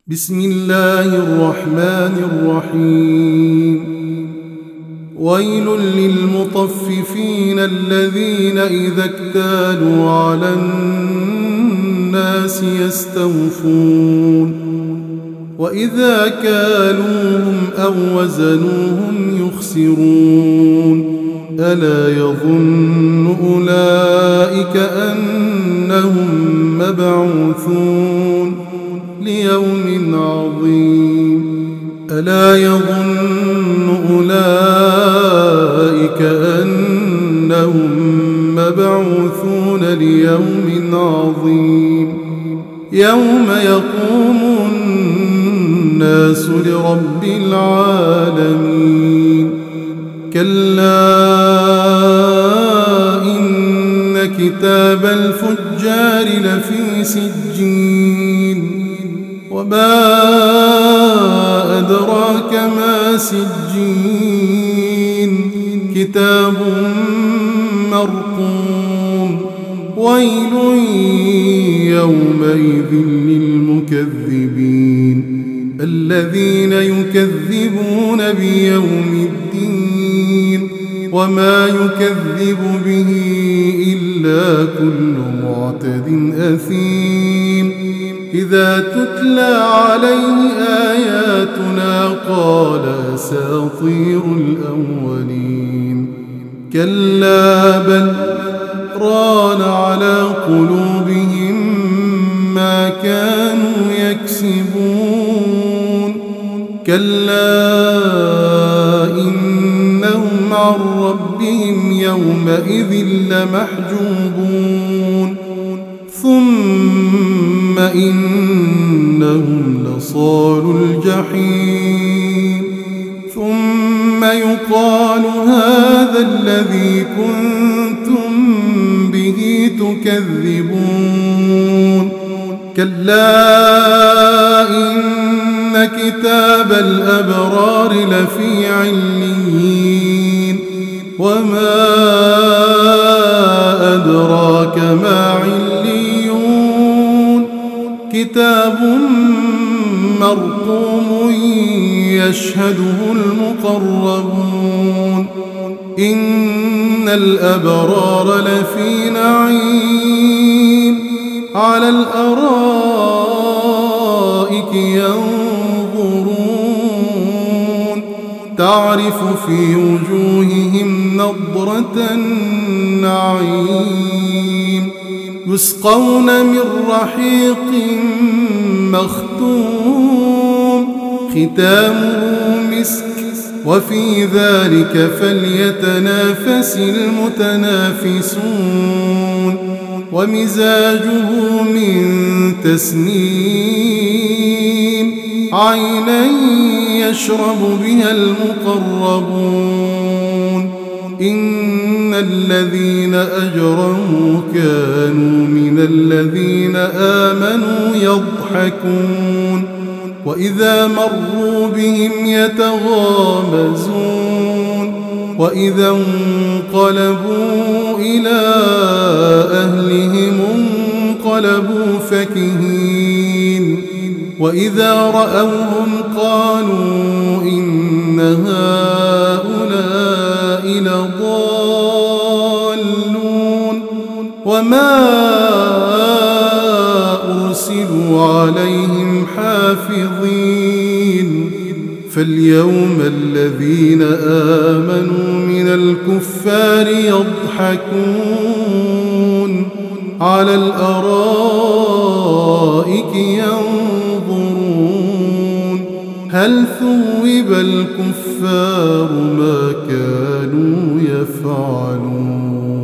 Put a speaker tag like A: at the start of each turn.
A: بسم الله الرحمن الرحيم. ويل للمطففين الذين إذا اكتالوا على الناس يستوفون وإذا كالوهم أو وزنوهم يخسرون. ألا يظن أولئك أنهم مبعوثون ليوم عظيم. ألا يظن أولئك أنهم مبعوثون ليوم عظيم يوم يقوم الناس لرب العالمين. كلا إن كتاب الفجار لفي سجين وما أدراك ما سجين كتاب مرقوم. ويل يومئذ للمكذبين الذين يكذبون بيوم الدين وما يكذب به إلا كل معتد أثيم. إذا تتلى عليه آياتنا قال أساطير الأولين. كلا بل ران على قلوبهم ما كانوا يكسبون. كلا إنهم عن ربهم يومئذ لمحجوبون. ثم إنهم لصالوا الجحيم. ثم يقال هذا الذي كنتم به تكذبون. كلا إن كتاب الأبرار لفي عليين وما أدراك ما عليون. كتاب مرقوم يشهده المقربون. إن الأبرار لفي نعيم على الأرائك ينظرون تعرف في وجوههم نضرة النعيم. يسقون من رحيق مختوم ختامه مسك وفي ذلك فليتنافس المتنافسون. ومزاجه من تسنيم عينا يشرب بها المقربون. إن الذين أجرموا كانوا من الذين آمنوا يضحكون وإذا مروا بهم يتغامزون. وإذا انقلبوا إلى أهلهم انقلبوا فكهين. وإذا رأوهم قالوا إن هؤلاء لضالون وما أرسلوا عليهم حافظين. فاليوم الذين آمنوا من الكفار يضحكون على الأرائك ينظرون هل ثوب الكفار ما كانوا يفعلون.